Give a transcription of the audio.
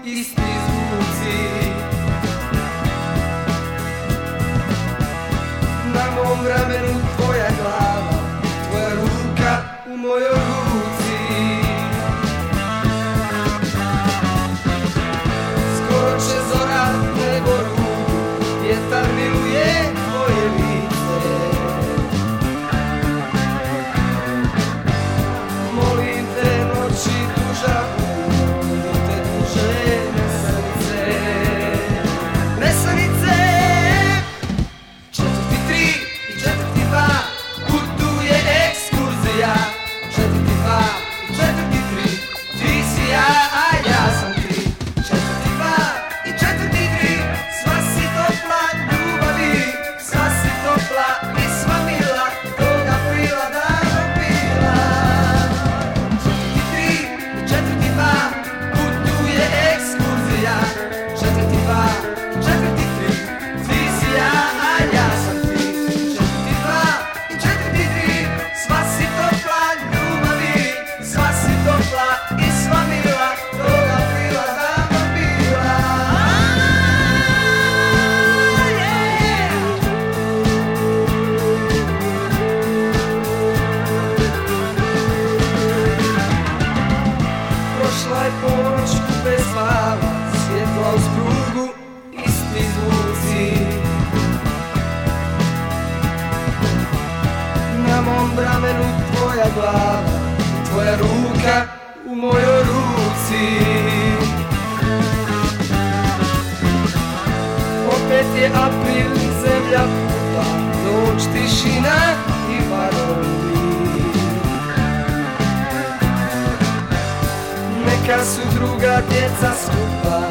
isti zvuci. Na mom ramenu tvoja glava, tvoja ruka u mojoj ruci. Skoro će zora nebo ruku, vjetar miluje tvoje lice. Molim te noći duža, budu te duže nesanice. Nesanice! 4.3 i 4.2 putuje ekskurzija. 4.2 i 4.3 ti si ja, a ja sam ti. 4.2 i 4.3 sva si topla ljubavi, sva si topla i sva mila, tog aprila davno bila. 4.3 i 4.2 putuje ekskurzija. 4.2 i 4.3 ti si ja, a ja sam ti. 4.2 i 4.3 sva si topla ljubavi, sva si topla i sva mila, tog aprila davno bila. Prošla je ponoć bez slava, svjetla uz prugu, isti zvuci. Na mom ramenu tvoja glava, tvoja ruka u mojoj ruci. Opet je april, zemlja puta, noć, tišina i varovi. Neka su druga djeca skupa,